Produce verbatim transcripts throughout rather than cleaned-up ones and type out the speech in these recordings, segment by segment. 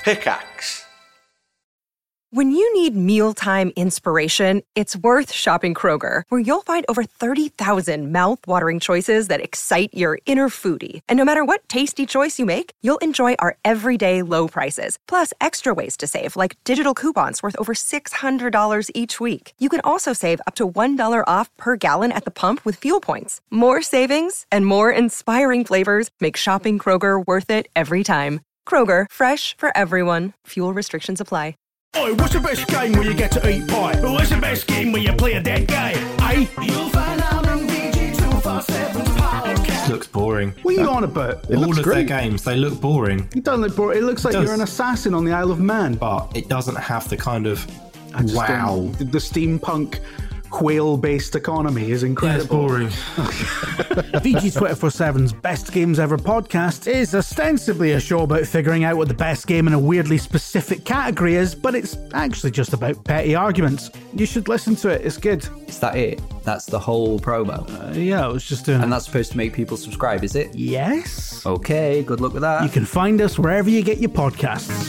Pickaxe. When you need mealtime inspiration, it's worth shopping Kroger, where you'll find over thirty thousand mouth-watering choices that excite your inner foodie. And no matter what tasty choice you make, you'll enjoy our everyday low prices, plus extra ways to save, like digital coupons worth over six hundred dollars each week. You can also save up to one dollar off per gallon at the pump with fuel points. More savings and more inspiring flavors make shopping Kroger worth it every time. Kroger, fresh for everyone. Fuel restrictions apply. Oi, what's the best game where you get to eat pie? What's the best game where you play a dead guy? Eh? You'll find out on D G two forty-seven's podcast. Looks boring. What are you on about? It All looks of great. their games, they look boring. You don't look boring. It looks like It does. you're an assassin on the Isle of Man. But it doesn't have the kind of I just wow. don't- The steampunk quail-based economy is Yeah, it's incredible. boring. V G two forty-seven's Best Games Ever podcast is ostensibly a show about figuring out what the best game in a weirdly specific category is, but it's actually just about petty arguments. You should listen to it, it's good. Is that it? That's the whole promo. Uh, yeah, I was just doing And it. that's supposed to make people subscribe, is it? Yes? Okay, good luck with that. You can find us wherever you get your podcasts.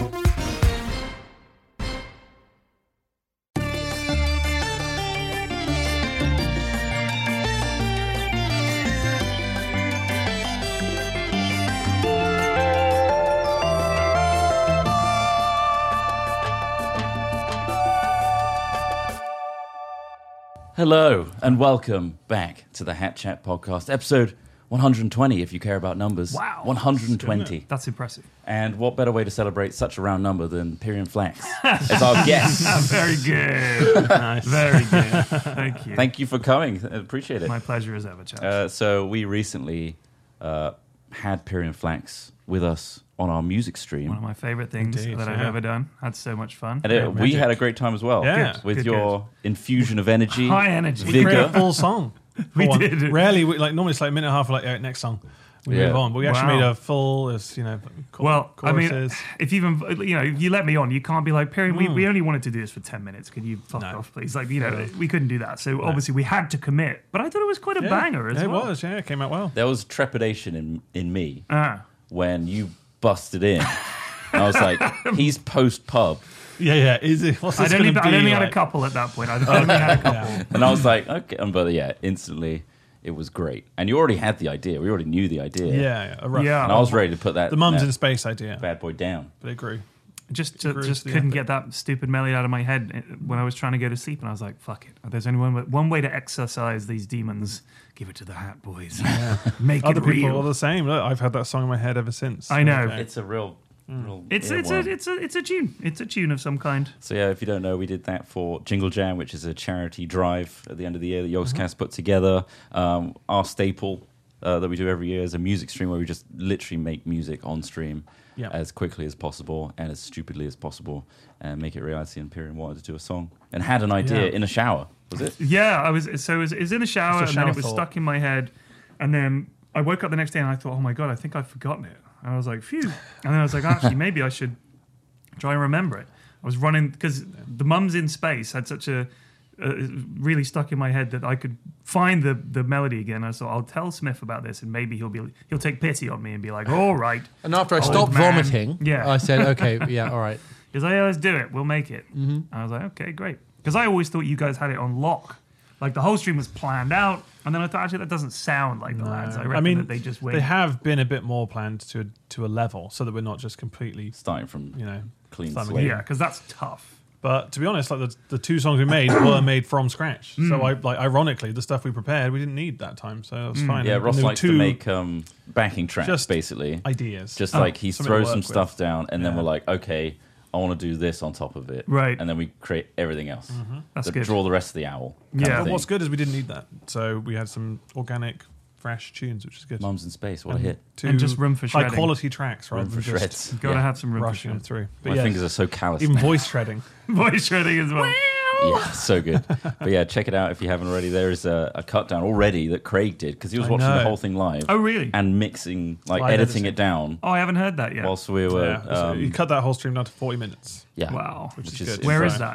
Hello and welcome back to the Hat Chat podcast, episode one hundred twenty, if you care about numbers. Wow. one hundred twenty. That's impressive. And what better way to celebrate such a round number than Pyrian Flax as our guest. Very good. Nice. Very good. Thank you. Thank you for coming. I appreciate it. My pleasure as ever, chaps. Uh, so we recently uh, had Pyrian Flax with us on our music stream. One of my favorite things Indeed, that I've yeah. ever done. Had so much fun. And it, Yeah, we magic. had a great time as well. Yeah. With Good, your infusion of energy. High energy. We create a Vigor. full song. We For one. did. Rarely, we, like normally it's like a minute and a half. Like, all right, next song, we Yeah. move on. But we actually Wow. made a full, as you know, cho- Well, I mean, choruses. if you even you know, if you let me on, you can't be like, Perry, we, we only wanted to do this for ten minutes. Could you fuck No. off, please? Like, you know, we couldn't do that. So obviously we had to commit. But I thought it was quite a yeah. banger as yeah, well. It was, yeah, it came out well. There was trepidation in, in me Ah. when you busted in. And I was like, he's post-pub. Yeah, yeah. Is it? What's this I'd only, going to I'd be only had a like? couple at that point. I'd only had a couple. And I was like, okay. And but yeah, instantly it was great. And you already had the idea. We already knew the idea. Yeah, yeah, a rough. Yeah. And I was ready to put that, The mums that in space idea, bad boy down. but it grew. Just to, Agrees just to the couldn't epic. get that stupid melody out of my head when I was trying to go to sleep, and I was like, "Fuck it." There's only one way, one way to exercise these demons. Give it to the Hat Boys. Make Other it people real. are the same. Look, I've had that song in my head ever since. I know. Okay. It's a real, real It's it's a earworm. it's a it's a tune. It's a tune of some kind. So yeah, if you don't know, we did that for Jingle Jam, which is a charity drive at the end of the year that Yogscast put together. Um, our staple uh, that we do every year is a music stream where we just literally make music on stream Yeah. as quickly as possible and as stupidly as possible and make it reality. And Pyrian wanted to do a song and had an idea Yeah. in a shower. Was it? Yeah, I was so it was, it was in the shower, It's a and then shower it was thought. stuck in my head, and then I woke up the next day and I thought, oh my god, I think I've forgotten it. And I was like, phew. And then I was like, actually, maybe I should try and remember it. I was running because the Mums in Space had such a uh, really stuck in my head that I could find the the melody again. I thought I'll tell Smith about this, and maybe he'll be he'll take pity on me and be like, all right. And after I old stopped man. vomiting, yeah, I said, okay, yeah, all right. He's like, yeah, let's do it. We'll make it. Mm-hmm. I was like, okay, great. Because I always thought you guys had it on lock. Like the whole stream was planned out. And then I thought, actually, that doesn't sound like the lads. I reckon I mean, that they just went. They have been a bit more planned to a, to a level so that we're not just completely, Starting from you know, clean thumbing slate. it. Yeah, because that's tough. But to be honest, like the, the two songs we made were made from scratch. So I like ironically, the stuff we prepared, we didn't need that time, so it was fine. Yeah, And Ross there were likes to two make um, backing tracks, just basically. ideas. Just Oh, like he something to throws work some with. stuff down, and then Yeah. we're like, okay, I want to do this on top of it. Right. And then we create everything else. That's That good. Draw the rest of the owl. kind Yeah. of But thing. what's good is we didn't need that, so we had some organic, fresh tunes, which is good. Mums in Space, what a And hit. two And just room for high shredding. quality tracks rather Room for than just shreds. Gotta Yeah. have some room rushing for them through. But My yeah, fingers are so calloused. even now. voice shredding. voice shredding as well. Yeah, so good. But yeah, check it out if you haven't already. There is a, a cut down already that Craig did because he was I watching the know. whole thing live. Oh, really? And mixing, like Live editing editing. it down Oh, I haven't heard that yet. whilst we were. Yeah, so um, you cut that whole stream down to forty minutes. yeah. Wow. Which is is good. Where is insane. that?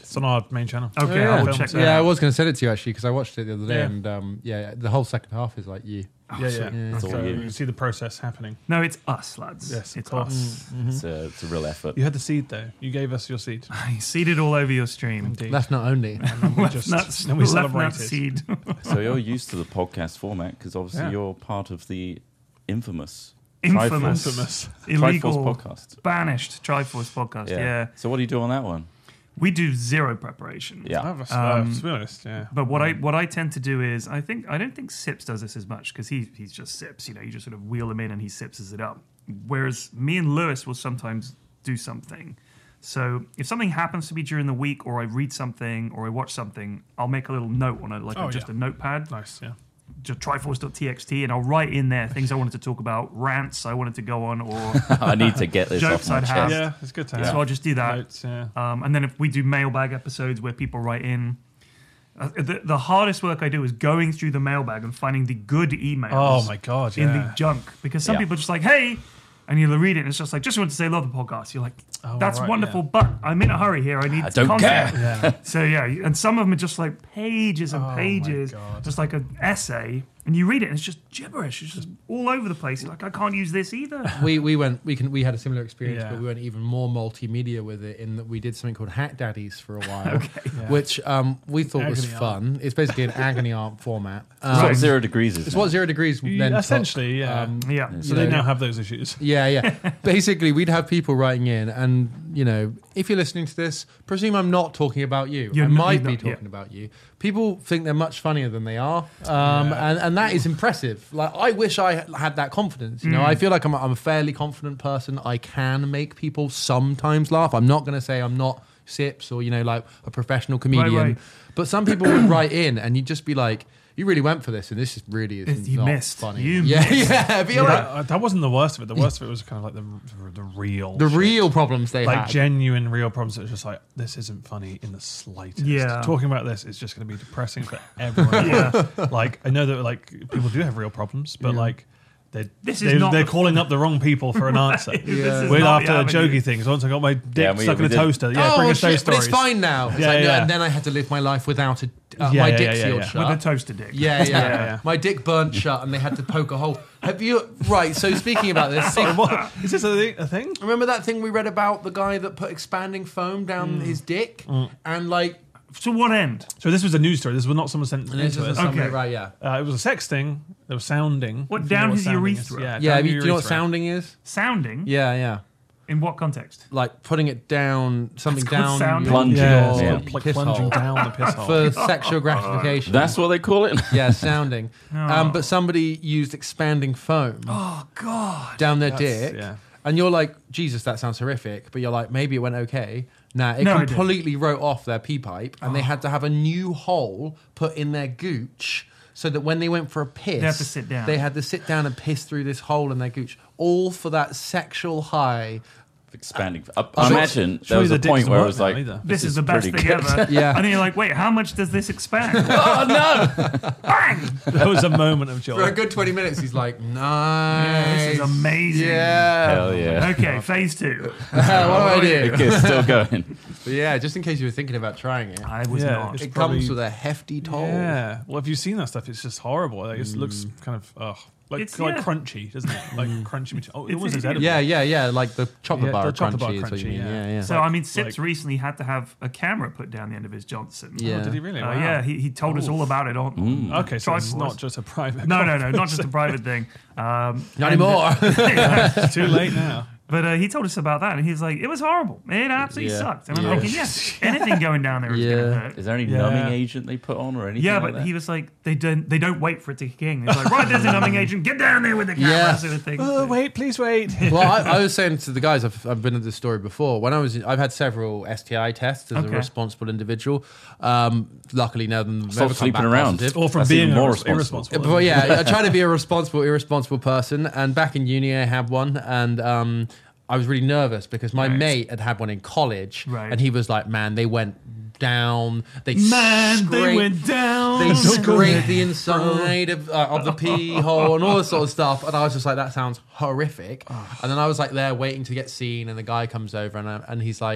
It's on our main channel. Okay, Oh, yeah. I will Films, check that Yeah, I out. was going to send it to you actually because I watched it the other day, Yeah. and um, yeah, the whole second half is like you. Yeah, yeah. Yeah. So all you. you can see the process happening. No, it's us, lads. Yes, of it's course. us. It's, a, it's a real effort. You had the seed though. You gave us your seed. I seeded all over your stream. Indeed. That's not only. we Left just nuts, then we left celebrated. nuts seed. So you're used to the podcast format because obviously Yeah. you're part of the infamous, Infamous. Infamous. Illegal, Triforce podcast. banished Triforce podcast. Yeah. So what do you do on that one? we do zero preparation. Yeah. I have a, Um, uh, to be honest, yeah. But what I what I tend to do is I think I don't think Sips does this as much because he he's just Sips. You know, you just sort of wheel him in and he Sipses it up. Whereas me and Lewis will sometimes do something. So if something happens to me during the week, or I read something, or I watch something, I'll make a little note on it, like Oh, a, just yeah. a notepad, Nice, yeah. just triforce dot t x t, and I'll write in there things I wanted to talk about, rants I wanted to go on, or I need to get this Jokes off my I'd have. chest. Yeah, it's good to have. so I'll just do that. Notes, yeah. Um, and then if we do mailbag episodes where people write in, uh, the, the hardest work I do is going through the mailbag and finding the good emails. Oh my God, In yeah. the junk, because some Yeah. people are just like, hey, and you'll read it and it's just like, just want to say love the podcast. You're like, Oh, that's right, wonderful, yeah. but I'm in a hurry here. I need I don't content. care. Yeah. So yeah, and some of them are just like pages and Oh, my pages, God. just like an essay, and you read it and it's just gibberish. It's just all over the place. You're like, I can't use this either. we we went we can we had a similar experience, Yeah. but we went even more multimedia with it in that we did something called Hack Daddies for a while, Yeah. which um, we thought was Agony art. fun. It's basically an agony art format. Um, It's what zero degrees is. It's now. what zero degrees You- then took. essentially, yeah. Um, Yeah. so they now have those issues. Yeah, yeah. Basically, we'd have people writing in, and you know, if you're listening to this, presume I'm not talking about you. You're I not- might you're be not, yeah. talking about you. People think they're much funnier than they are, um, and and that is impressive. Like, I wish I had that confidence. You know, Mm. I feel like I'm a, I'm a fairly confident person. I can make people sometimes laugh. I'm not going to say I'm not Sips or you know like a professional comedian, right. but some people would write in, and you'd just be like, you really went for this, and this is really is You not missed. funny. You yeah, missed. yeah. But you're Yeah, like, uh, that wasn't the worst of it. The worst of it was kind of like the the real, the shit. real problems they like had. genuine real problems that was just like this isn't funny in the slightest. Yeah. Talking about this is just going to be depressing for everyone. Yeah. Like I know that like people do have real problems, but like they're This is they're, not they're the- calling up the wrong people for an answer. This is We're not after the avenue. jokey things. Once I got my dick Yeah, we- stuck we in a did- toaster, yeah, oh bring us those shit, but stories. it's fine now. It's Yeah, like, no, yeah. And then I had to live my life without a uh, Yeah, my yeah, dick yeah, yeah, sealed yeah. shut. With a toaster dick. Yeah, yeah, Yeah, yeah. My dick burnt shut, and they had to poke a hole. Have you right? So speaking about this, see, What? Is this a, thi- a thing? remember that thing we read about the guy that put expanding foam down his dick, and like, To what end? So this was a news story. This was not someone sent and this into is us. somebody, Okay. right? Yeah, Uh, it was a sex thing. There was sounding. What, If you know down what his sounding is. urethra? Yeah, yeah. down Have you, your do you know what urethra. sounding is? Sounding? Yeah, yeah. In what context? Like putting it down, something It's called down, sounding? your, Plunging. Yeah, your Yeah. it's like piss plunging hole down the piss hole. for sexual gratification. That's what they call it. yeah, sounding. Um, but somebody used expanding foam. Oh, God. down their That's- dick, yeah. and you're like, Jesus, that sounds horrific. But you're like, maybe it went okay. Nah, it No, it didn't. completely wrote off their pee pipe, and they had to have a new hole put in their gooch, so that when they went for a piss, They had to sit down. They had to sit down and piss through this hole in their gooch, all for that sexual high. Expanding. I, Oh, I imagine Surely there was the a dick point doesn't where it work was now like, either. This is the best pretty thing good. ever. Yeah. And then you're like, wait, how much does this expand? Oh no! There was a moment of joy. For a good twenty minutes, he's like, Yeah, nice. this is amazing. Yeah. Hell yeah! Okay, phase two. what do I do? It's still going. But yeah, just in case you were thinking about trying it, I was Yeah, not. it's it probably- comes with a hefty toll. Yeah. Well, if you've seen that stuff, it's just horrible. Like, it looks kind of ugh, like It's- like yeah. crunchy, doesn't it? Like crunchy. Material. Oh, it It's- was it's- edible. Yeah, yeah, yeah, like the chocolate Yeah, bar the chocolate bar crunchy is what you crunchy, mean. yeah. Yeah, yeah. So, I mean, Sips like- recently had to have a camera put down the end of his Johnson. Yeah. Oh, did he really? Uh, Wow. yeah, he, he told us all about it on. Okay, so it's Triforce. not just a private. No, no, no, not just a private thing. Um, Not and, anymore. It's too late now. But uh, he told us about that, and he's like, it was horrible. It absolutely Yeah. sucked. And I'm Yeah. thinking, yes, anything going down there is going Yeah. to hurt. Is there any Yeah. numbing agent they put on or anything? Yeah, like but that? he was like, they don't, they don't wait for it to kick in. He's like, right, there's a numbing agent. Get down there with the camera, Yeah. sort of thing. Oh, wait, please wait. well, I, I was saying to the guys, I've, I've been at this story before. When I was, I've had several S T I tests as Okay. a responsible individual. Um, luckily, none of them have Stop ever come sleeping back around. positive. Or from That's being even more irres- responsible. irresponsible. But yeah, I try to be a responsible, irresponsible person. And back in uni, I had one, and um, I was really nervous because my Right. mate had had one in college, Right. and he was like, "Man, they went down. They Man, scraped, they went down. They scraped the inside of, uh, of the pee hole and all this sort of stuff." And I was just like, "That sounds horrific." And then I was like there waiting to get seen, and the guy comes over, and I, and he's like,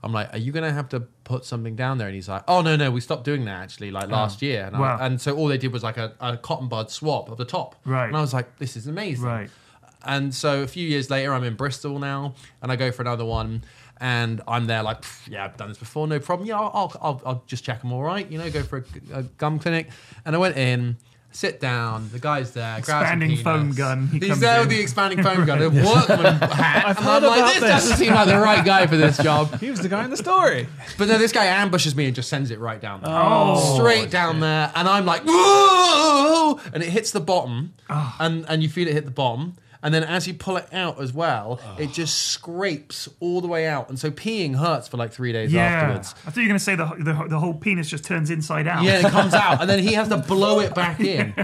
I'm like, are you going to have to put something down there? And he's like, oh, no, no, we stopped doing that actually, like last year. And, Wow. I, and so all they did was like a, a cotton bud swap of the top. Right. And I was like, this is amazing. Right. And so a few years later, I'm in Bristol now, and I go for another one. And I'm there like, yeah, I've done this before, no problem. Yeah, I'll, I'll, I'll, I'll just check them all right, you know, go for a, a gum clinic. And I went in, sit down, the guy's there, grabs some Expanding foam peanuts. gun. He He's comes there in. with the expanding foam gun, a workman hat. I've and heard I'm like, about this this. doesn't seem like the right guy for this job. He was the guy in the story. But then this guy ambushes me and just sends it right down there. Oh, Straight down there. And I'm like, whoa! And it hits the bottom. And, and you feel it hit the bottom. And then as you pull it out as well, it just scrapes all the way out. And so peeing hurts for like three days Yeah. afterwards. I thought you were going to say the, the the whole penis just turns inside out. Yeah, and it comes out. And then he has to blow it back in.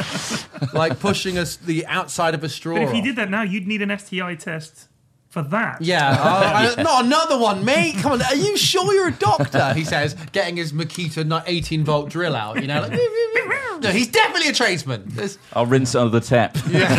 Like pushing us the outside of a straw. But if he off. did that now, you'd need an S T I test for that. Yeah, uh, I- not another one, mate. Come on, are you sure you're a doctor? He says, getting his Makita eighteen volt drill out. You know, like, no, he's definitely a tradesman. There's- I'll rinse under the tap.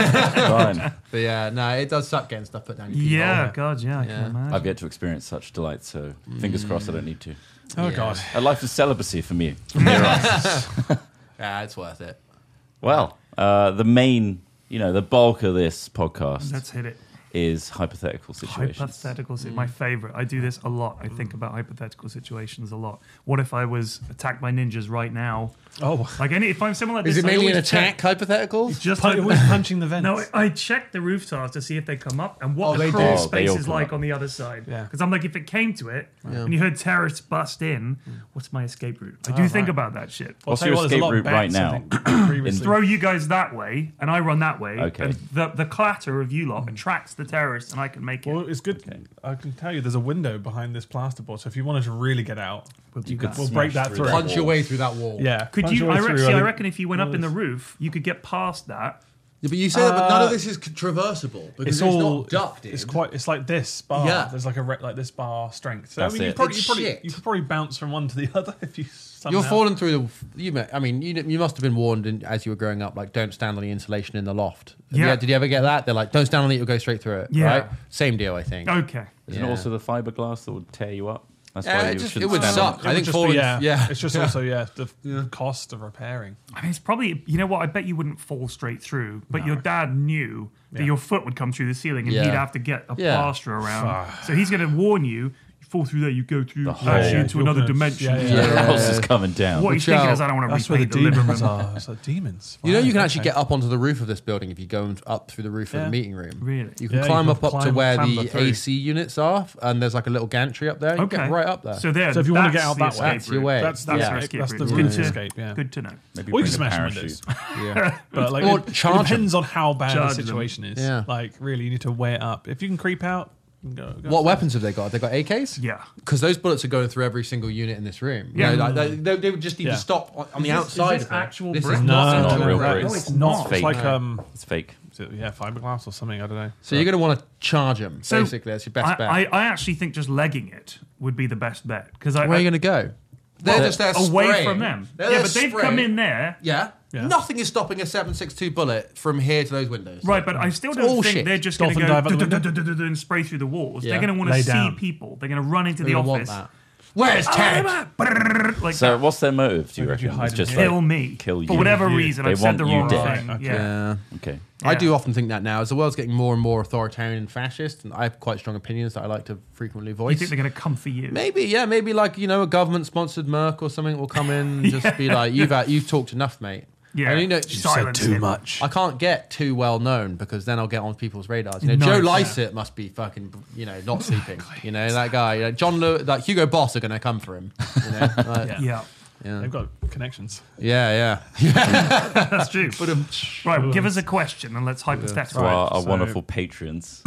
Fine. But yeah, no, it does suck getting stuff put down your pee Yeah, hole. God, yeah, I Yeah. can imagine. I've yet to experience such delight, so fingers crossed I don't need to. Oh, Yeah. God. A life of celibacy for me. From here on. Yeah, it's worth it. Well, uh, the main, you know, the bulk of this podcast Let's hit it. is hypothetical situations. Hypothetical, si- my favorite. I do this a lot. I think about hypothetical situations a lot. What if I was attacked by ninjas right now? Oh, Like any, if I'm someone like this, Is it I mainly an always check- attack hypotheticals? Just Pun- like- always punching the vents. No, I check the rooftops to see if they come up and what Oh, the they crawl do. Oh, they space all is come like up. on the other side. Yeah. Because I'm like, if it came to it Yeah. and you heard terrorists bust in, what's my escape route? I do Oh, think right. about that shit. I'll What's tell you your what, there's a escape lot of route right bets, I now? think, previously. Throw you guys that way, and I run that way. Okay. And the the clatter of you lot attracts the terrorists, and I can make it. Well, it's good. I can tell you there's a window behind this plasterboard, so if you wanted to really get out, We'll do You could that. we'll smash break that through through. that Punch your wall. way through that wall. Yeah. Could punch you? your way I, re- through, see, I I think- reckon if you went up in the Well, roof, you could get past that. Yeah, but you say that, but none of Uh, this is traversable because It's it's, all not ducted. It's quite. It's like this bar. Yeah. There's like a re- like this bar strength. So That's I mean, you it. probably, you It's probably shit. you could probably bounce from one to the other if you. Somehow. You're falling through the. You, may- I mean, you you must have been warned in, as you were growing up, like don't stand on the insulation in the loft. Yeah. Yeah. Did you ever get that? They're like, don't stand on it, you'll go straight through it. Yeah. Right. Same deal, I think. Okay. Isn't Yeah. it also the fiberglass that would tear you up? That's Yeah, why it you just- shouldn't it would stand on suck. It I would think just be- falling- yeah, yeah. It's just Yeah. also yeah the cost of repairing. I mean, it's probably, you know what, I bet you wouldn't fall straight through, but No. your dad knew that Yeah. your foot would come through the ceiling and Yeah. he'd have to get a Yeah. plaster around. So he's going to warn you, you fall through there, you go through, The actually whole- into You're another gonna- dimension. yeah, yeah. Your Yeah. house is coming down. What he's Watch thinking out. is, I don't want to That's where repaint the the living demons room. are. It's like demons. You know, Right, you can actually okay. get up onto the roof of this building if you go up through the roof of Yeah. the meeting room. Really? You can Yeah, you climb can up up to climb- where clamber the through. A C units are, and there's like a little gantry up there. You Okay. get right up there. So there, So if you wanna that's get out the that way, escape that's your route. way. That's That's that's, our the, escape that's route. the It's route good to to- escape. Yeah. Good to know. Maybe Or bring you can a smash parachute. windows. yeah. But like, Or it, it charge 'em. depends on how bad Charge the them. situation is. Yeah. Like, really, you need to weigh it up. If you can creep out, go. go What weapons have they got? Have they got A Ks? Yeah. Because those bullets are going through every single unit in this room. Yeah. You know, like, they, they, they would just need Yeah. to stop on, on the Is this- outside is this of it. actual This brick? is No, not, no, not no, real no, bricks. no, it's it's not. fake. It's like um, It's fake. is it, yeah, fiberglass or something. I don't know. So you're going to want to charge them, So basically. That's your best I, bet. I, I actually think just legging it would be the best bet. Because I, Where are you I- going to go? They're well, just there away spraying. from them. They're yeah, there but they've spraying. come in there. Yeah. Yeah. Nothing is stopping a seven six two bullet from here to those windows. Right, but I still It's don't all think shit. they're just going to Dolphin go dive out the du- du- window? du- du- du- and spray through the walls. Yeah. They're going to want Lay to see down. people. They're going to run into They're the gonna want office. that. Where's Ted? Like So that. what's their motive, do you Where would you reckon? hide It's just in like, Kill me. Kill you. For whatever You. reason, They I've said the want you wrong dead. thing. Okay. Yeah. Yeah. Okay. I Yeah. do often think that now. As the world's getting more and more authoritarian and fascist, and I have quite strong opinions that I like to frequently You voice. think they're going to come for you? Maybe, yeah, maybe like, you know, a government-sponsored Merc or something will come in and just be like, you've uh, you've talked enough, mate. Yeah. And you know, Silence Too him. much. I can't get too well known because then I'll get on people's radars. You know, No, Joe yeah. Lycett must be fucking, you know, not sleeping. You know, that guy. You know, John Lewis, like Hugo Boss are going to come for him. You know, like, yeah. Yeah, Yeah. They've got connections. yeah, yeah. that's true. Right, well, give us a question and let's hypothesize. So our, our so- wonderful patrons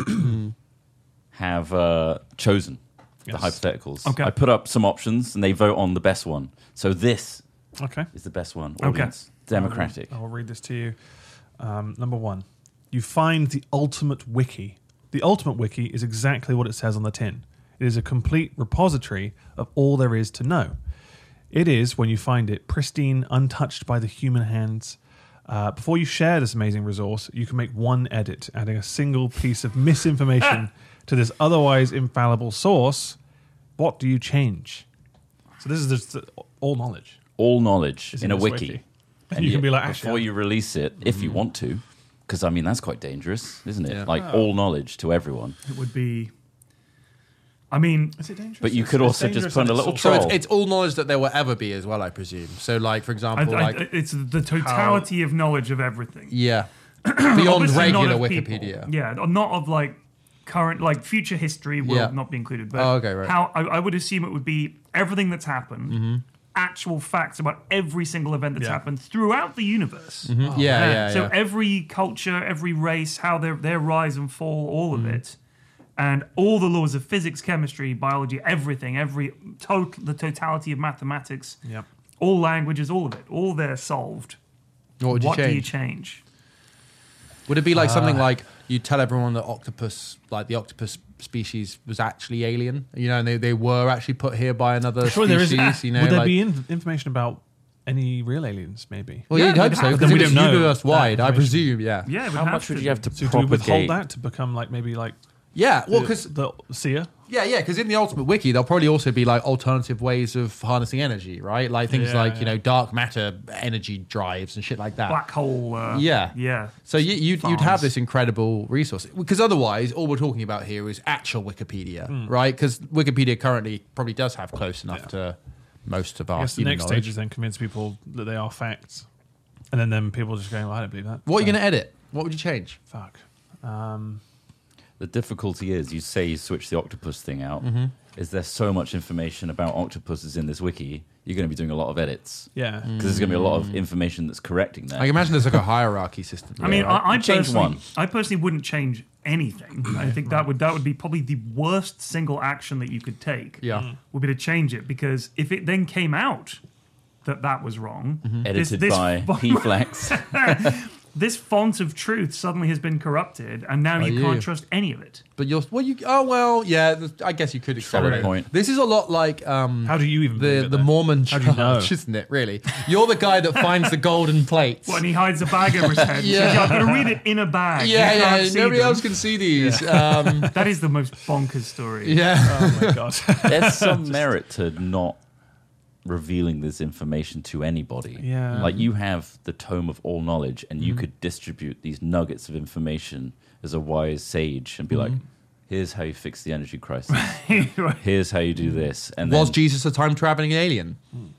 have uh, chosen Yes. the hypotheticals. Okay. I put up some options and they vote on the best one. So this Okay. is the best one. Okay. Audience. Democratic. I'll read this to you. Um, number one, you find the ultimate wiki. The ultimate wiki is exactly what it says on the tin. It is a complete repository of all there is to know. It is, when you find it, pristine, untouched by the human hands. Uh, before you share this amazing resource, you can make one edit, adding a single piece of misinformation to this otherwise infallible source. what do you change? So this is just the, all knowledge. All knowledge Is in in a this wiki. wiki. And you can be like, actually, before I- you release it, if you want to, because I mean that's quite dangerous, isn't it? Yeah. Like Oh. all knowledge to everyone. It would be. I mean, Is it dangerous? But you It's- could it's also just dangerous put and a it's little also- So it's, troll. it's all knowledge that there will ever be as well, I presume. So, like for I, example, I, like it's the totality of knowledge of everything. yeah, beyond Obviously regular not of people. Wikipedia. Yeah, not of like current, like future history will Yeah. not be included. But Oh, okay, right. how I, I would assume it would be everything that's happened, actual facts about every single event that's Yeah. happened throughout the universe. Yeah, yeah, yeah. So every culture, every race, how their their rise and fall, all of it, and all the laws of physics, chemistry, biology, everything, every total, the totality of mathematics, Yep. all languages, all of it, all there solved. What would you what do you change? change? Would it be like Uh, something like you tell everyone that octopus, like the octopus species, was actually alien? You know, and they, they were actually put here by another Sure, there is. species. You know, Would there like, be in- information about any real aliens? Maybe. well, Yeah, you'd it hope would so. have to because be. if We it's don't know universe wide, that I information. presume. Yeah, Yeah, it would How have much would to you have to So do we propagate? withhold that to become like maybe like yeah. Well, the, because the seer? yeah, yeah, because in the Ultimate Wiki, there'll probably also be like alternative ways of harnessing energy, right? Like things Yeah, like yeah. you know dark matter energy drives and shit like that. black hole. Uh, Yeah. yeah. So you, you'd, you'd have Farms. this incredible resource because otherwise, all we're talking about here is actual Wikipedia, right? Because Wikipedia currently probably does have close enough to most of I our guess the human next knowledge. stage is then convince people that they are facts, and then then people just going, well, I don't believe that. What are you So, going to edit? What would you change? Fuck. Um, The difficulty is, you say you switch the octopus thing out. Mm-hmm. Is there so much information about octopuses in this wiki? You're going to be doing a lot of edits yeah. because there's going to be a lot of information that's correcting that. I can imagine there's like a hierarchy system. I mean, I, I Change personally, one. I personally wouldn't change anything. I think that would that would be probably the worst single action that you could take. Yeah. would be to change it because if it then came out that that was wrong, Mm-hmm. this- Edited this by font- P-Flex. this font of truth suddenly has been corrupted, and now By you you. can't trust any of it. But you're well, you oh well, yeah. th- I guess you could accelerate. point. This is a lot like um, How do you even believe the it, the then? Mormon How do you know? church, isn't it? Really, you're the guy that finds the golden plates. When he hides a bag over his head, Yeah. yeah. Says, yeah, I'm going to read it in a bag. yeah, You can't yeah. see Nobody them." else can see these. Um, That is the most bonkers story. yeah. Oh my god. There's some merit to not revealing this information to anybody. Yeah. Like you have the tome of all knowledge and Mm-hmm. you could distribute these nuggets of information as a wise sage and be like, Mm-hmm. here's how you fix the energy crisis. Right. Here's how you do this. And Was then, Jesus a time traveling alien?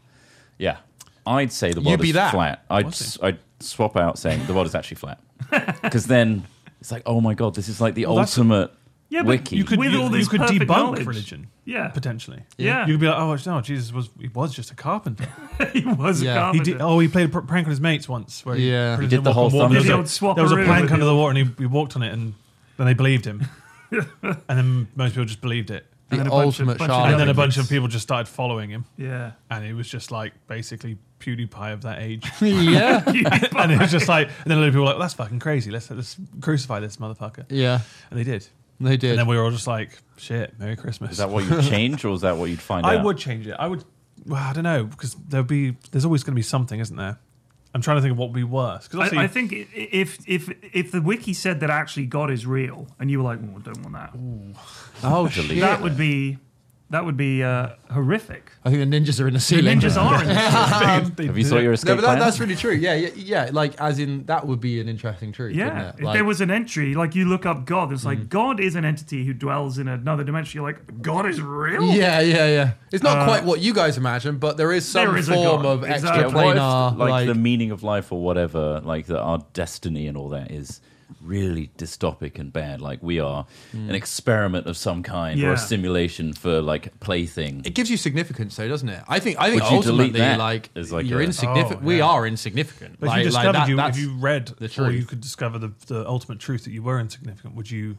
yeah, I'd say the You world be is that. flat. I'd, Was he? s- I'd swap out saying the world is actually flat. Because then it's like, oh my God, this is like the Well, that's- ultimate Yeah, but wiki. You could With you, all you this could perfect debunk knowledge. religion. Yeah. Potentially. Yeah. You could be like, oh no, Jesus was he was just a carpenter. he was Yeah. a He carpenter. did. Oh, he played a pr- prank on his mates once. Where Yeah. he, He did the whole walk on thumb water. Did There the was old a- there was a swapperoo plank with under it. the water, and he, he walked on it, and then they believed him. And then most people just believed it. The And then a bunch of- ultimate bunch of charlatan. And then a bunch delegates. of people just started following him, Yeah. and it was just like basically PewDiePie of that age. yeah. And it was just like, and then a lot of people were like, well, that's fucking crazy. Let's let's crucify this motherfucker. Yeah. And they did. They did. And then we were all just like, shit, Merry Christmas. Is that what you'd change or is that what you'd find I out? would change it. I would. Well, I don't know because there'll be. There's always going to be something, isn't there? I'm trying to think of what would be worse. Because I, I think i- if if if the wiki said that actually God is real, and you were like, "Oh, I don't want that," oh Delete shit. that would be that would be uh, horrific. I think the ninjas are in the The ceiling. ninjas are in this. Have you saw your escape No, but that, plan? that's really true. Yeah, yeah, yeah. Like, as in, that would be an interesting truth. Yeah, wouldn't if it? Like, there was an entry, like you look up God, it's like God is an entity who dwells in another dimension. You're like, God is real. Yeah, yeah, yeah. It's not Uh, quite what you guys imagine, but there is some there is a form God, of exactly. Yeah, what if, extraplanar, like, like, the meaning of life or whatever, like that our destiny and all that is really dystopic and bad. Like we are an experiment of some kind or Yeah. a simulation for like plaything. it gives you significance, though, doesn't it? I think. I think Would you delete ultimately, that like, as like you're a- insignificant. Oh, We yeah. are insignificant. But if like, you like discovered that- you, if that's you read, the or truth. you could discover the, the ultimate truth that you were insignificant, would you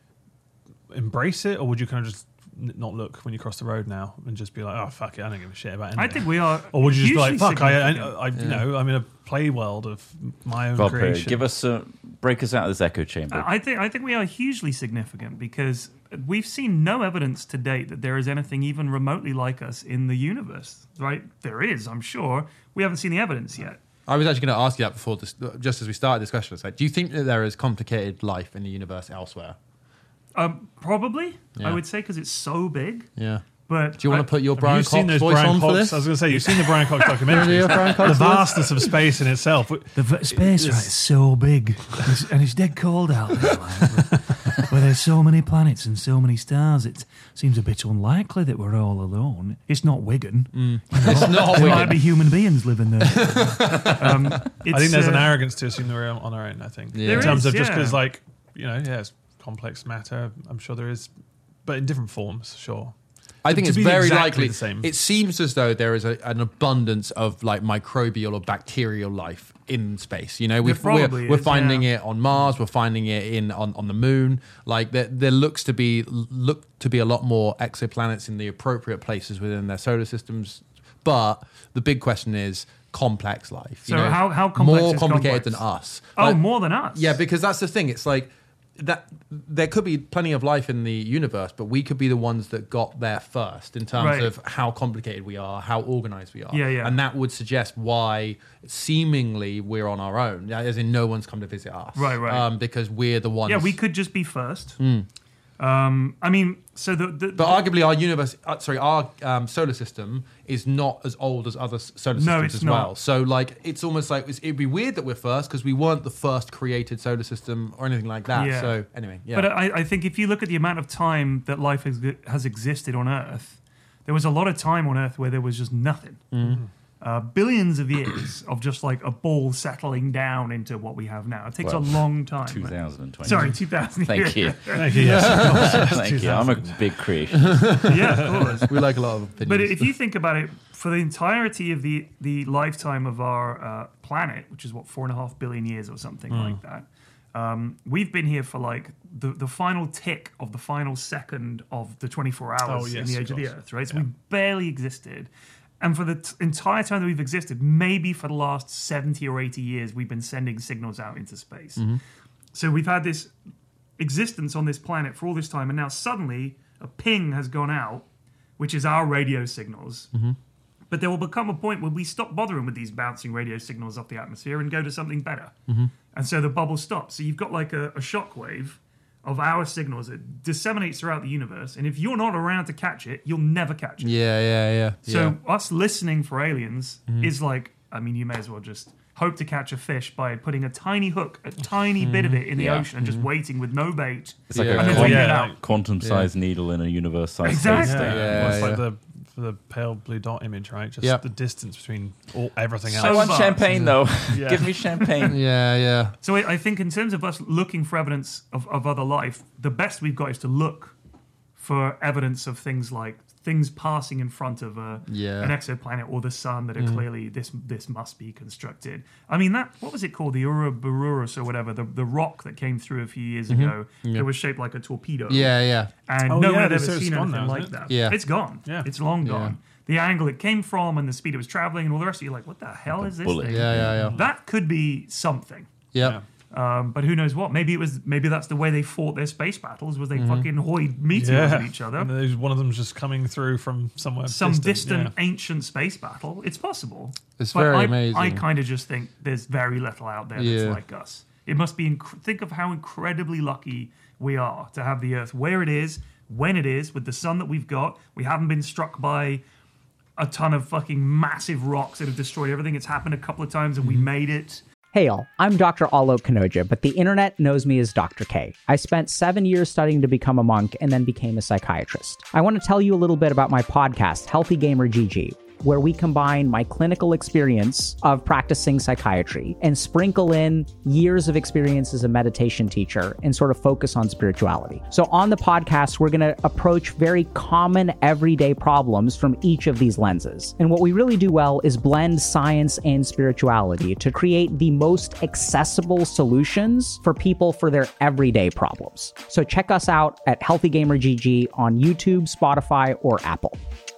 embrace it, or would you kind of just n- not look when you cross the road now and just be like, oh fuck it, I don't give a shit about anything? I think we are. Or would you just be like, hugely fuck, I, I, significant. I you know, I'm in a play world of my own Bob, uh, creation. give us a break us out of this echo chamber. I think I think we are hugely significant because we've seen no evidence to date that there is anything even remotely like us in the universe. Right? There is, I'm sure. We haven't seen the evidence yet. I was actually going to ask you that before, this, just as we started this question. It's like, do you think that there is complicated life in the universe elsewhere? Um, probably, Yeah. I would say, because it's so big. Yeah. But Do you want to put your Have Brian you Cox seen those voice Brian on Cox? for this? I was going to say, you've seen the Brian Cox documentary. Yeah, Brian Cox the voice. vastness of space in itself. The v- space right is so big, and it's, and it's dead cold out there. Like, where there's so many planets and so many stars, it seems a bit unlikely that we're all alone. It's not Wigan. Mm. It's not There Wigan. might be human beings living there. um, I think there's uh, an arrogance to assume that we're on our own, I think. Yeah. In There terms is, of just yeah. because, like, you know, yeah, it's complex matter. I'm sure there is, but in different forms, sure. I think To it's be very exactly likely. the same. It seems as though there is a, an abundance of like microbial or bacterial life in space. You know, we've, There probably we're, we're is, finding yeah. it on Mars. We're finding it in on, on the Moon. Like there, there looks to be look to be a lot more exoplanets in the appropriate places within their solar systems. But the big question is complex life. You So know, how- how complex more is complicated complex? than us? Oh, Like- more than us. Yeah, because that's the thing. It's like that there could be plenty of life in the universe, but we could be the ones that got there first in terms Right. of how complicated we are, how organized we are. Yeah, yeah. And that would suggest why seemingly we're on our own, yeah, as in no one's come to visit us. Right, right. Um, because we're the ones. Yeah, we could just be first. Um, I mean, so the, the But arguably, our universe, uh, sorry, our um, solar system is not as old as other s- solar No, systems it's as not. well. So, like, it's almost like it's, it'd be weird that we're first because we weren't the first created solar system or anything like that. Yeah. So, anyway, yeah. But I, I think if you look at the amount of time that life has, has existed on Earth, there was a lot of time on Earth where there was just nothing. Mm-hmm. Uh, billions of years of just like a ball settling down into what we have now. It takes Well, a long time. two thousand twenty. Sorry, two thousand. Thank you. Thank you. Yes. Thank you. I'm a big creationist. Yeah, of course. we like a lot of opinions. But if you think about it, for the entirety of the, the lifetime of our uh, planet, which is what, four and a half billion years or something Hmm. like that, um, we've been here for like the, the final tick of the final second of the twenty-four hours Oh, yes, in the of age of, the course. Earth, right? So Yeah. we barely existed. And for the t- entire time that we've existed, maybe for the last seventy or eighty years, we've been sending signals out into space. Mm-hmm. So we've had this existence on this planet for all this time, and now suddenly a ping has gone out, which is our radio signals. Mm-hmm. But there will become a point where we stop bothering with these bouncing radio signals off the atmosphere and go to something better. Mm-hmm. And so the bubble stops. So you've got like a, a shockwave of our signals that disseminates throughout the universe. And if you're not around to catch it, you'll never catch it. yeah, yeah, yeah. So yeah. Mm-hmm. us listening for aliens is like, I mean, you may as well just hope to catch a fish by putting a tiny hook, a tiny bit of it in the Yeah. ocean and just waiting with no bait. It's like Yeah. a And then quantum, taking it yeah, out. quantum-sized needle in a universe-sized Exactly. space Yeah, station. Yeah, Well, it's yeah. like the the pale blue dot image, right? Just Yep. the distance between all everything So I else. want much. champagne, though. Yeah. Give me champagne. yeah, yeah. So I I think in terms of us looking for evidence of, of other life, the best we've got is to look for evidence of things like things passing in front of a, Yeah. an exoplanet or the sun that are clearly this this must be constructed. I mean that what was it called, the Ouroboros or whatever, the the rock that came through a few years ago that was shaped like a torpedo. Yeah, yeah. And Oh, no yeah, one had they ever said it's seen gone anything now, like isn't it? that. Yeah. It's gone. Yeah. It's long Yeah. gone. The angle it came from and the speed it was traveling and all the rest of you, like, what the hell is this bullet. thing? Yeah, yeah, yeah. That could be something. Yep. Um, but who knows what? Maybe it was. Maybe that's the way they fought their space battles. Was they Mm-hmm. fucking hoid meteors Yeah. at each other? And there's one of them just coming through from somewhere. Some distant, distant, yeah. ancient space battle. It's possible. It's But very I, amazing. I kind of just think there's very little out there Yeah. that's like us. It must be. Inc- think of how incredibly lucky we are to have the Earth where it is, when it is, with the sun that we've got. We haven't been struck by a ton of fucking massive rocks that have destroyed everything. It's happened a couple of times, and we made it. Hey y'all, I'm Doctor Alok Kanoja, but the internet knows me as Doctor K. I spent seven years studying to become a monk and then became a psychiatrist. I want to tell you a little bit about my podcast, Healthy Gamer G G, where we combine my clinical experience of practicing psychiatry and sprinkle in years of experience as a meditation teacher and sort of focus on spirituality. So on the podcast, we're going to approach very common everyday problems from each of these lenses. And what we really do well is blend science and spirituality to create the most accessible solutions for people for their everyday problems. So check us out at Healthy Gamer G G on YouTube, Spotify, or Apple.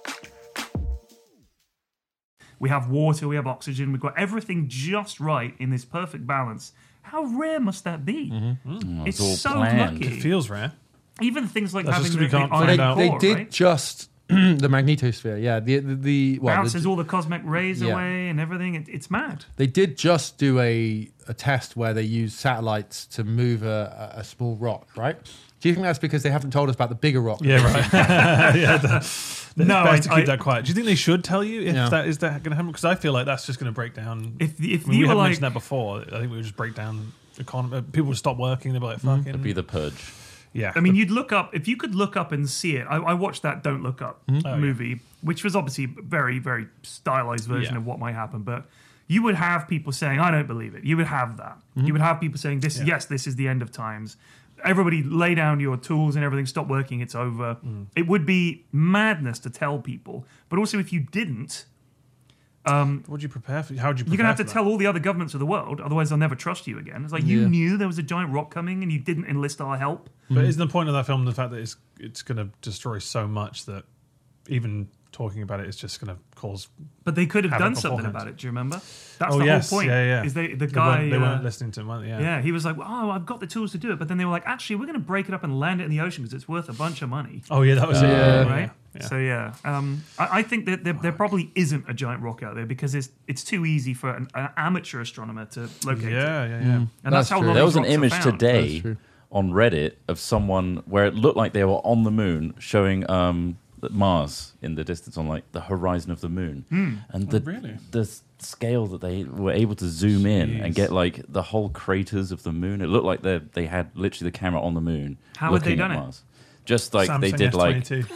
We have water, we have oxygen, we've got everything just right in this perfect balance. How rare must that be? Mm, It's all so planned. lucky. It feels rare. Even things like That's having just the, we can't the find iron out. They core, did right? just the magnetosphere. Yeah, the the, the well, bounces the, all the cosmic rays yeah. away and everything. It, it's mad. They did just do a a test where they used satellites to move a, a, a small rock, right? Do you think that's because they haven't told us about the bigger rock? Yeah, right. yeah, the, the, No, it's best I- to keep I- that quiet. Do you think they should tell you if Yeah. that is that going to happen? Because I feel like that's just going to break down. If if I mean, you we were haven't like, mentioned that before. I think we would just break down the economy. uh, People would stop working. They'd be like, "Fucking." It'd be the purge. yeah. I mean, you'd look up if you could look up and see it. I, I watched that "Don't Look Up" Oh, yeah. movie, which was obviously a very, very stylized version Yeah. of what might happen. But you would have people saying, "I don't believe it." You would have that. You would have people saying, "This, Yeah. yes, this is the end of times." Everybody, lay down your tools and everything. Stop working. It's over. Mm. It would be madness to tell people. But also, if you didn't, what would you prepare for? How would you? Prepare you're gonna have to for tell all the other governments of the world. Otherwise, they'll never trust you again. It's like you Yeah. knew there was a giant rock coming and you didn't enlist our help. that? But isn't the point of that film the fact that it's it's going to destroy so much that even talking about it is just going to cause? But they could have Have it done something beforehand. about it. Do you remember? That's oh the yes, whole point. yeah, yeah. Is they, the They guy? weren't, they uh, weren't listening to him. weren't they? Yeah. yeah, he was like, "Oh, I've got the tools to do it." But then they were like, "Actually, we're going to break it up and land it in the ocean because it's worth a bunch of money." Oh yeah, that was it. Yeah. Yeah, Right. yeah, yeah. So yeah, um, I, I think that there, there probably isn't a giant rock out there because it's it's too easy for an, an amateur astronomer to locate it. Yeah, yeah, yeah. And that's, That's how true. a lot There of was an these rocks are image found. today That's true. on Reddit of someone where it looked like they were on the moon showing um, Mars in the distance on like the horizon of the moon. Hmm. And the, really? the s- scale that they were able to zoom in and Jeez. get like the whole craters of the moon. It looked like they they had literally the camera on the moon How had they looking done at it? Mars. Just like they Samsung did like S twenty-two.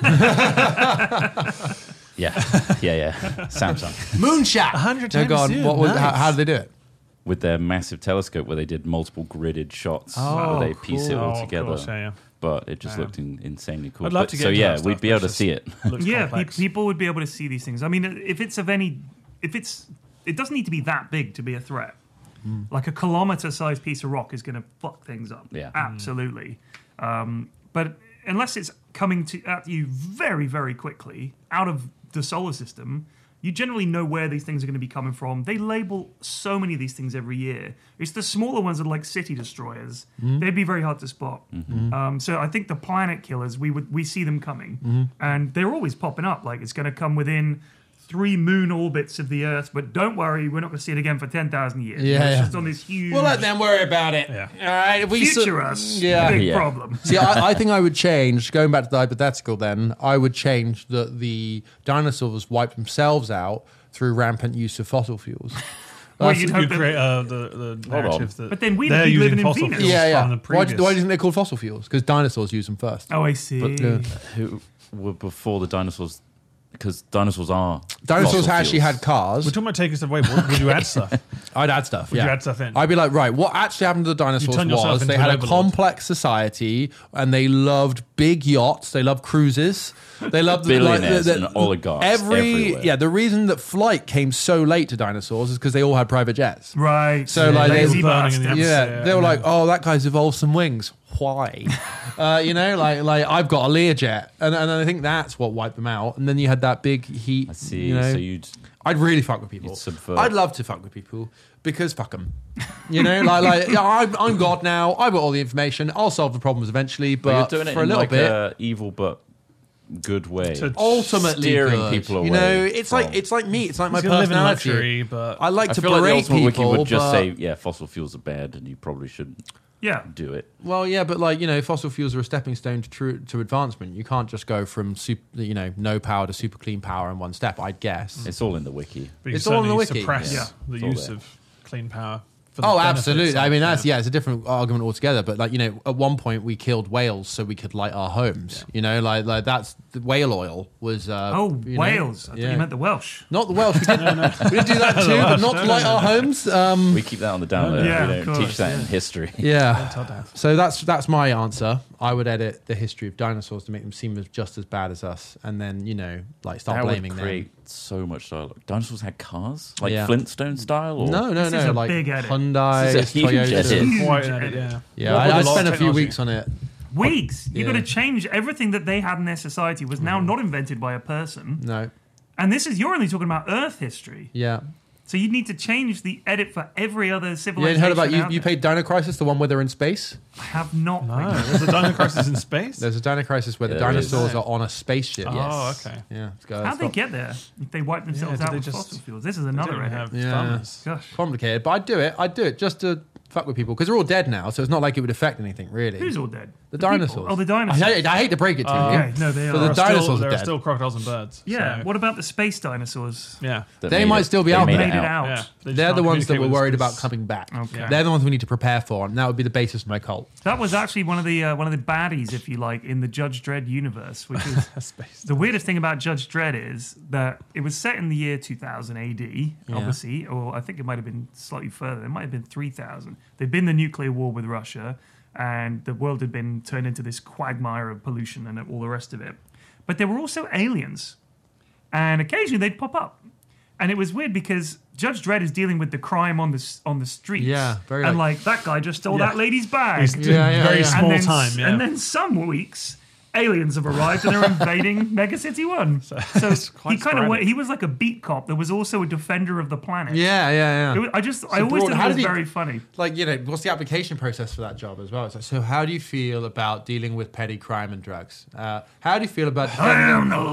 yeah, yeah, yeah. Samsung. Moonshot. A hundred No, times go on. zoom, What was, how, nice. how did they do it? With their massive telescope where they did multiple gridded shots Oh, where they piece it Oh, all of together. course, yeah, yeah. But it just Yeah. looked in, insanely cool. I'd love But- to get so into yeah, that we'd stuff, be but able to it's see just- it. Looks Yeah, pe- complex. people would be able to see these things. I mean, if it's of any, if it's, it doesn't need to be that big to be a threat. Like a kilometer-sized piece of rock is going to fuck things up. Yeah. Absolutely. Um, but unless it's coming to at you very, very quickly out of the solar system, you generally know where these things are going to be coming from. They label so many of these things every year. It's the smaller ones that are like city destroyers. They'd be very hard to spot. Um, so I think the planet killers, we would we see them coming, and they're always popping up. Like it's going to come within three moon orbits of the Earth, but don't worry, we're not going to see it again for ten thousand years. Yeah, it's yeah. just on this huge. We'll let them worry about it. Yeah. All right. If we future su- us. Yeah. Big Yeah. problem. See, I, I think I would change, going back to the hypothetical then, I would change that the dinosaurs wiped themselves out through rampant use of fossil fuels. Well, That's- you'd You hope that- create uh, the, the narrative that But then we'd they're be using living in fossil Venus. fuels yeah, yeah. from the Why, previous. do- why do you think they're called fossil fuels? Because dinosaurs use them first. Oh, I see. But, uh, Who were before the dinosaurs? Because dinosaurs are Dinosaurs fossil actually fuels. had cars. We're talking about taking stuff away. But would you add stuff? I'd add stuff. Would yeah. you add stuff in? I'd be like, right, what actually happened to the dinosaurs turn yourself was they into had an a overlord. complex society and they loved big yachts. They loved cruises. They loved Billionaires and oligarchs Every everywhere. yeah, the reason that flight came so late to dinosaurs is because they all had private jets. Right. So like they, lazy burning in the bastards. yeah, Yeah, they were yeah. like, oh, that guy's evolved some wings. Why? uh, you know, like like I've got a Learjet, and and I think that's what wiped them out. And then you had that big heat. I see. You know, So you'd I'd really fuck with people. You'd subvert. I'd love to fuck with people because fuck them. You know, like like yeah, I'm, I'm God now. I've got all the information. I'll solve the problems eventually. but But you're doing it for a in little like bit, a evil but good way. To- ultimately steering good. people away. You know, it's from- like it's like me. It's like my He's gonna live in personality. luxury, but I like I to feel like the berate Ultimate Wiki people. would just but- say, yeah, fossil fuels are bad, and you probably shouldn't Yeah. do it. Well, yeah, but like you know, fossil fuels are a stepping stone to true, to advancement. You can't just go from super, you know, no power to super clean power in one step. I'd guess. It's all in the wiki. but you It's all in the certainly wiki. suppress Yeah. the It's all use there. of clean power. For the Oh, benefits absolutely. I of- mean, that's yeah, it's a different argument altogether. But like you know, at one point we killed whales so we could light our homes. You know, like like that's the whale oil was. Uh, Oh, you know, Wales. I thought yeah. you meant the Welsh. Not the Welsh. We did, we did do that too, but not to light our homes. Um, We keep that on the down low. Yeah, we of don't course, teach that yeah. in history. yeah. Tell Dad. So that's that's my answer. I would edit the history of dinosaurs to make them seem as just as bad as us, and then you know, like start That blaming would them. create so much dialogue. Dinosaurs had cars, like Yeah. Flintstone style. Or? No, no, This is no. a like big edit. Hyundai, This is a huge Toyota. edit. Huge Quite an edit. edit, yeah. Yeah, What I, with I a lot spent of a few technology? weeks on it. Weeks. You're Yeah. going to change everything that they had in their society was now not invented by a person. No, And this is, you're only talking about Earth history. yeah. So you need to change the edit for every other You civilization. ain't heard about you? out You there. played Dino Crisis, the one where they're in space. I have not. No, played there's a Dino Crisis in space. There's a Dino Crisis where Yeah, the there is. dinosaurs are on a spaceship. Oh, Yes. okay. Yeah. It's got- How'd it's they got- get there? If they wipe themselves Yeah, did out they with just- fossil fuels. This is They another don't edit. have Yeah. thumbs. Gosh. complicated, but I'd do it. I'd do it just to fuck with people because they're all dead now, so it's not like it would affect anything really. Who's all dead? The, The people? dinosaurs. Oh, the dinosaurs. I hate, I hate to break it to Oh, you. Okay, no, they but are. the There are dinosaurs still, are there dead. are still crocodiles and birds. Yeah. so- What about the space dinosaurs? yeah. That They made might it- still be they out made there. it Made it out. out. Yeah. They just They're can't the ones that communicate we're with worried us about 'cause- coming back. Okay. They're the ones we need to prepare for, and that would be the basis of my cult. That was actually one of the uh, one of the baddies, if you like, in the Judge Dredd universe. Which is Space. the weirdest thing about Judge Dredd is that it was set in the year two thousand A D, Yeah. obviously, or I think it might have been slightly further. It might have been three thousand. There'd been the nuclear war with Russia, and the world had been turned into this quagmire of pollution and all the rest of it. But there were also aliens, and occasionally they'd pop up. And it was weird because Judge Dredd is dealing with the crime on the s- on the streets. Yeah, very and like- like that guy just stole Yeah. that lady's bag. He's doing Yeah, yeah, very yeah. small and then, time. Yeah. And then some weeks, aliens have arrived and they're invading Megacity One. So, it's quite he kind of sporadic. he was like a beat cop that was also a defender of the planet. Yeah, yeah, yeah. It was- I just I So always broad- thought how it was did he- very funny. Like, you know, what's the application process for that job as well? It's like, so how do you feel about dealing with petty crime and drugs? Uh, how do you feel about defending them?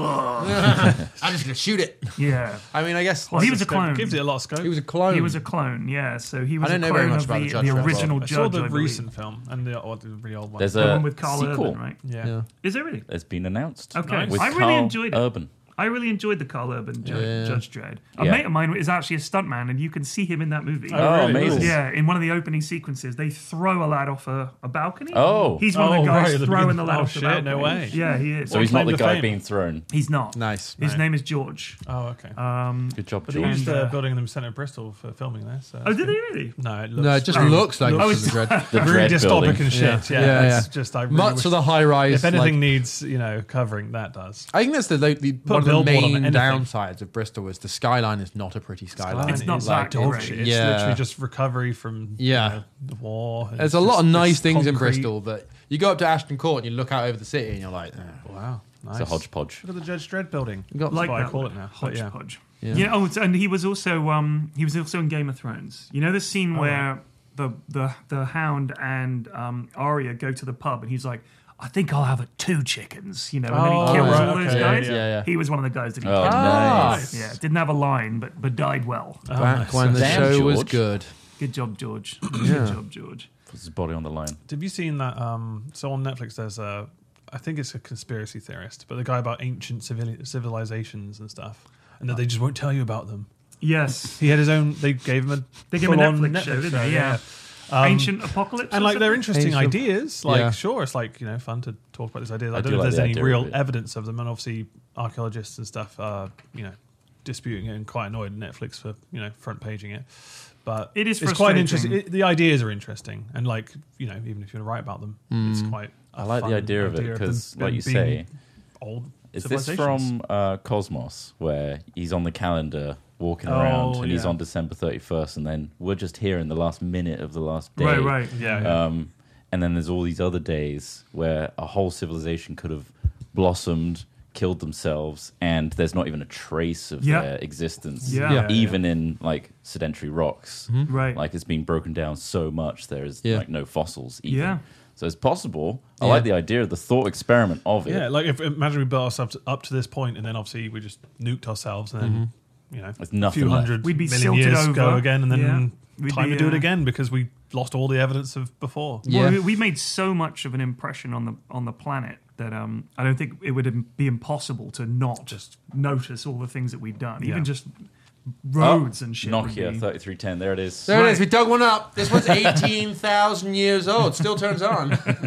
I'm just going to shoot it. Yeah. I mean, I guess Well, he was a clone. Gives it a lot of scope. he was a clone. He was a clone, yeah. So he was I don't a know clone very much of about the, the Judge the Dredd. original I judge. saw the I believe. recent film and the, or the really old one. There's The a one with Carl sequel Urban, right? yeah. Yeah. Is it really? that's been announced. Okay. with I really Carl enjoyed it. Urban. I really enjoyed the Carl Urban Judge, Yeah. Judge Dredd. A Yeah. mate of mine is actually a stuntman, and you can see him in that movie. Oh, really? amazing. Yeah, in one of the opening sequences, they throw a lad off a, a balcony. Oh. He's one of Oh, the guys right, the throwing begin- the lad oh, off the shit, balcony. no way. Yeah, he is. So he's not claim the to guy fame? being thrown. He's not. Nice. His Right. name is George. Oh, okay. Um, Good job, but they George. used And, the uh, building in the centre of Bristol for filming there. So oh, that's did good. he really? No, it looks No, it just very- looks like Oh, it's it's- the Dread. The really Dread dystopic building. and shit. Yeah, Yeah, yeah, it's yeah. just I really Much wish- of the high rise. If anything like- needs, you know, covering, that does. I think that's the, the, the Put one a of the billboard on main anything. downsides of Bristol is the skyline is not a pretty skyline. It's not is that like dog great. shit. It's Yeah. literally just recovery from Yeah. you know, the war. There's It's a lot just- of nice it's things in concrete. Bristol, but you go up to Ashton Court and you look out over the city and you're like, eh. Wow, nice. It's a hodgepodge. Look at the Judge Dredd building. You got That's Like what I that call it now. But yeah. Hodgepodge. Yeah. Yeah. Oh, it's- and he was also um, he was also in Game of Thrones. You know the scene Oh, where the the the Hound and um, Arya go to the pub, and he's like, "I think I'll have a two chickens." You know, and then Oh, he kills right, all those okay, guys. yeah, yeah. He was one of the guys that he Oh, killed. nice. Yeah, didn't have a line, but but died well. Oh, back nice. when the Damn, show was George. good. Good job, George. Yeah. Good job, George. Puts his body on the line. Have you seen that? Um, so on Netflix, there's a, I think it's a conspiracy theorist, but the guy about ancient civili- civilizations and stuff, and that they just won't tell you about them. Yes, He had his own. They gave him a. they gave him a full-on Netflix, show, didn't they? Yeah. Um, Ancient Apocalypse. and or like they're something? interesting Ancient- ideas. Like Yeah. sure, it's like you know fun to talk about these ideas. I, I don't do know like if the there's any idea real of it. evidence of them, and obviously archaeologists and stuff are you know disputing it and quite annoyed at Netflix for you know front paging it. But It is it's quite frustrating. interesting. It, the ideas are interesting, and like you know even if you want to write about them, it's quite. a I like the fun idea of it them- because, like them you being say, old. is this civilizations. from uh, Cosmos, where he's on the calendar walking Oh, around and he's yeah. on December thirty-first, and then we're just here in the last minute of the last day. Right, right. Yeah, yeah. Um, and then there's all these other days where a whole civilization could have blossomed, killed themselves, and there's not even a trace of Yeah. their existence. Yeah. Yeah, even in like sedentary rocks, Right. like it's been broken down so much there is Yeah. like no fossils. Even. Yeah. So it's possible. I Yeah. like the idea of the thought experiment of it. Yeah, like if imagine we built ourselves up to this point, and then obviously we just nuked ourselves, and then you know There's a nothing few left. hundred We'd be million silted years over. go again, and then Yeah. We'd time be, to do it uh, again because we lost all the evidence of before. Yeah. Well, we, we made so much of an impression on the on the planet that um, I don't think it would be impossible to not just notice all the things that we've done, even Yeah. just roads and shit. would Nokia be- thirty-three ten. There it is. There it is. Right. We dug one up. This one's eighteen thousand years old. Still turns on.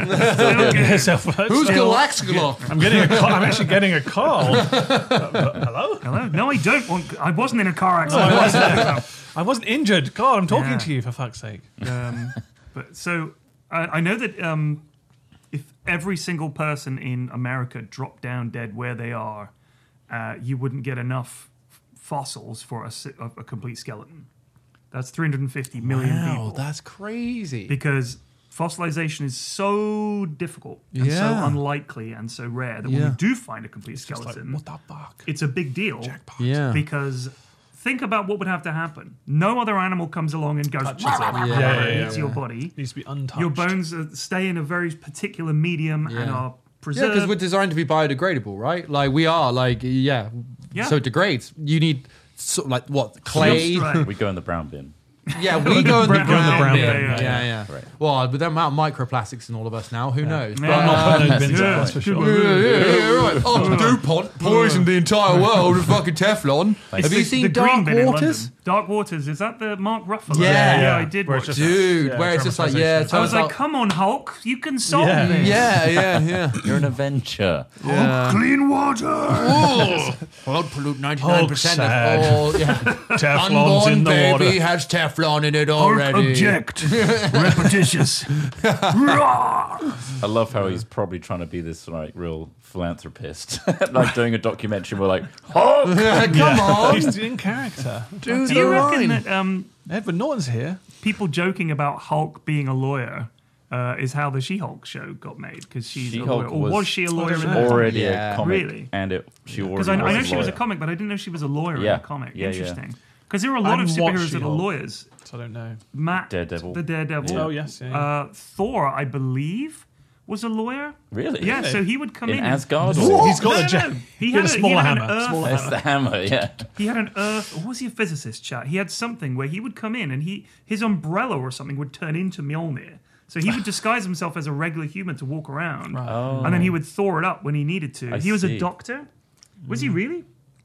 Who's Galaxiglock? I'm getting a call. I'm actually getting a call. Uh, hello? Hello? No, I don't want. I wasn't in a car Oh, accident. I wasn't, I wasn't injured. God, I'm talking Yeah. to you for fuck's sake. Um, but so I, I know that um, if every single person in America dropped down dead where they are, uh, you wouldn't get enough f- fossils for a, si- a, a complete skeleton. That's three hundred fifty million Wow, people. that's crazy. Because fossilization is so difficult and Yeah. so unlikely and so rare that when Yeah. we do find a complete Just like, skeleton, what the fuck? it's a big deal. Yeah. Because think about what would have to happen. No other animal comes along and goes, Touches "Rah, it. rah, rah, Yeah, rah," yeah, and yeah, eats yeah. your body. Needs to be untouched. Your bones uh, stay in a very particular medium and Yeah. are Yeah, preserved. because we're designed to be biodegradable, right? Like we are, like yeah. Yeah. So it degrades. You need sort of like what clay? Substrate. We go in the brown bin. Yeah, we go in the brown brown bin, bin. yeah, Yeah, yeah, yeah. Right. Well, with the amount of microplastics in all of us now, who knows? Yeah. But, I'm not uh, putting those bins yeah. up, that's for sure. yeah, yeah, yeah, right. Oh, DuPont poisoned the entire world with fucking Teflon. It's Have you the- seen the Green Dark Bin in Waters? London. Dark Waters, is that the Mark Ruffalo? Yeah. yeah, I did Where watch it's it. just- Dude, Yeah, where it's just like, yeah, dramatization. it's I was like, about- come on, Hulk, you can solve Yeah. this. yeah, yeah, yeah. You're an adventure. yeah. Clean water. Oh, won't pollute ninety-nine percent of sad. all. Yeah. Teflon's Unborn in the baby water. has Teflon in it Hulk already. object. Repetitious. I love how he's probably trying to be this like real philanthropist, like doing a documentary. We're like, Hulk. Come Yeah. on, He's in character. dude. Do you the reckon line. that um, Edward Norton's here. people joking about Hulk being a lawyer uh, is how the She-Hulk show got made? Because she's a She-Hulk lawyer. Or was, was she a lawyer in the already Yeah. a comic, Really? and it she already Because I, I know was she was a lawyer. comic, but I didn't know she was a lawyer in Yeah. the comic. Yeah, yeah. Interesting. Because there are a lot I of haven't watched superheroes that are She-Hulk. lawyers. So I don't know. Matt, Daredevil. the Daredevil. Yeah. Oh, yes. Yeah, yeah. Uh, Thor, I believe, was a lawyer. Really? Yeah, so he would come in. in and- Asgard. He's Or? got No, a, no, ja- no. he He had had a a- smaller he had an hammer. Earth- Smaller That's hammer. the hammer. Yeah. He had an Earth. Or was he a physicist? Chat. He had something where he would come in and he his umbrella or something would turn into Mjolnir. So he would disguise himself as a regular human to walk around, Oh. and then he would Thor it up when he needed to. I he was a see. doctor. Was he really?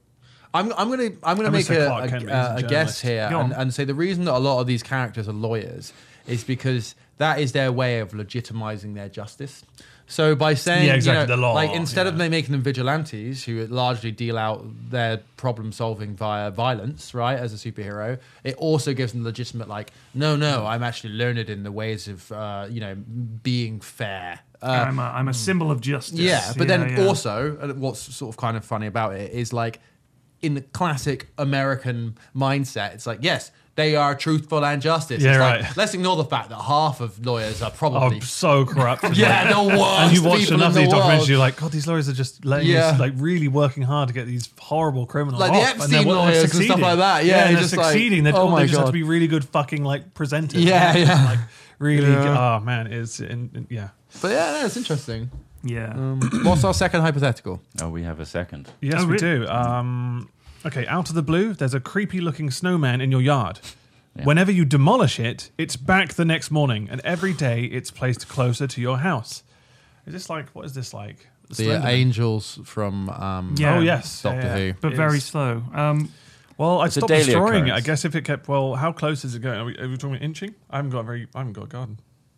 I'm, I'm gonna I'm gonna I'm make gonna say a, Clark a, Kent, but a, he's a a guess journalist. here Go and, on. and say the reason that a lot of these characters are lawyers is because that is their way of legitimizing their justice. So by saying, Yeah, exactly, you know, the law, like instead of yeah. them making them vigilantes who largely deal out their problem solving via violence, right, as a superhero, it also gives them legitimate, like, no, no, I'm actually learned in the ways of, uh, you know, being fair. Uh, I'm, a, I'm a symbol of justice. yeah, but Yeah, then yeah. also, uh, what's sort of kind of funny about it is like, in the classic American mindset, it's like, yes, they are truthful and justice. Yeah, it's right. Like, let's ignore the fact that half of lawyers are probably Oh, so corrupt. yeah, the worst And you watch people enough in of these the documentaries, world. you're like, God, these lawyers are just letting Yeah. this, like really working hard to get these horrible criminals Like the off. Epstein and they're, lawyers and stuff succeeding. like that. Yeah, and you're they're just like, succeeding. They, oh they my just have God. to be really good fucking like presenters. Yeah, And yeah. Like really, Yeah. oh man, it's in, in- yeah. But yeah, no, it's interesting. Yeah. Um, what's our second hypothetical? Oh, we have a second. Yes, Oh, we really? do. Um, okay, out of the blue, there's a creepy-looking snowman in your yard. Yeah. Whenever you demolish it, it's back the next morning, and every day it's placed closer to your house. Is this like what is this like? The uh, angels from um, Yeah. Oh yes, Doctor yeah, yeah. Who. but It very is- slow. Um, Well, I It's a stopped daily destroying it. I occurrence. guess if it kept well, how close is it going? Are we, are we talking inching? I haven't got a very. I haven't got a garden.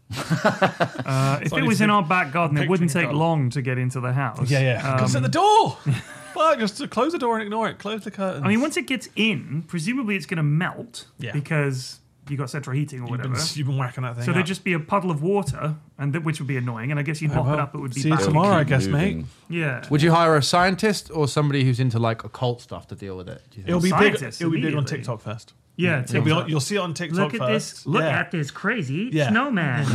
uh, if So I it need was to in do- our back garden, it picturing wouldn't a take garden. long to get into the house. Yeah, yeah. Um, Close at the door. Fuck, just to close the door and ignore it. Close the curtains. I mean, once it gets in, presumably it's going to melt Yeah. because you got central heating or you've whatever. been, you've been whacking that thing. So up. there'd just be a puddle of water, and th- which would be annoying. And I guess you'd Oh, mop well. it up; it would be See you back. tomorrow, I Keep guess, moving. mate. Yeah. Would you hire a scientist or somebody who's into like occult stuff to deal with it? Do you think? It'll be big. Scientists It'll be big on immediately. TikTok first. Yeah, It'll be TikTok. on, you'll see it on TikTok Look at first. this! Look Yeah. at this crazy Yeah. snowman.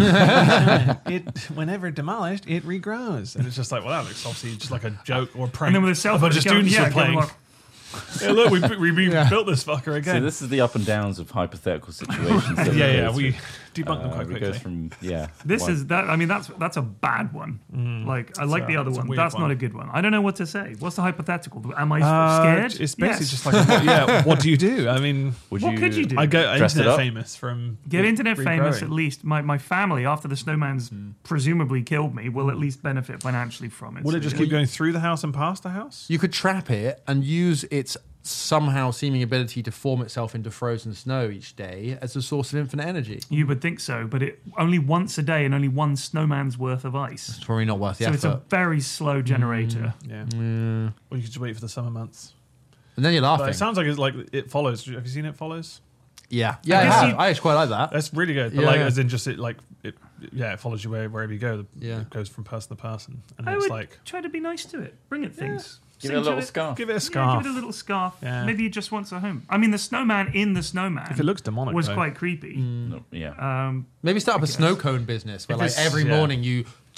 it whenever demolished, it regrows, and it's just like, well, that looks obviously just like a joke or a prank. And then with a cell a phone, bunch of just going- students yeah, are playing. going like- Hey, look, we we, we built this fucker again. So this is the up and downs of hypothetical situations. that yeah, we yeah, go we through. debunked them Uh, quite we quickly. goes from yeah. This one- is that. I mean, that's that's a bad one. Like I like a- the other it's a one. weird That's one. not a good one. I don't know what to say. What's the hypothetical? Am I Uh, scared? It's basically Yes. just like, what, yeah, what do you do? I mean, Would what could you do? I go Dressed it internet up? famous from Get re- internet famous regrowing. at least. My my family, after the snowman's presumably killed me, will at least benefit financially from it. Will So, it just yeah. keep going through the house and past the house? You could trap it and use its somehow seeming ability to form itself into frozen snow each day as a source of infinite energy. You would think so, but it only once a day and only one snowman's worth of ice. It's probably not worth the So it's a effort. very slow generator. Yeah. Yeah. Or you could just wait for the summer months. And then you're But laughing. it sounds like it's like It Follows. Have you seen It Follows? yeah, yeah, I, guess have. you- I actually quite like that. That's really good. But Yeah, like, yeah. as in just it, like, it, yeah, it follows you where, wherever you go. Yeah. It goes from person to person. And I it's would like, try to be nice to it. Bring it things. Give Sing it a to little scarf. give it a Yeah, scarf. give it a little scarf. Yeah. Maybe it just wants a home. I mean, the snowman in the snowman If it looks demonic, was though. quite creepy. No, yeah. Um, Maybe start up a guess. snow cone business where, If like, it's- every yeah. morning you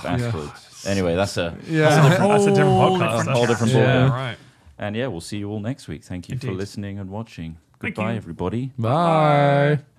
of asteroids. Anyway, that's a Yeah. that's a different, That's a different Whole podcast. different That's whole different yeah, ballgame. right. And yeah, we'll see you all next week. Thank you for Indeed. listening and watching. Thank Goodbye, you. everybody. Bye.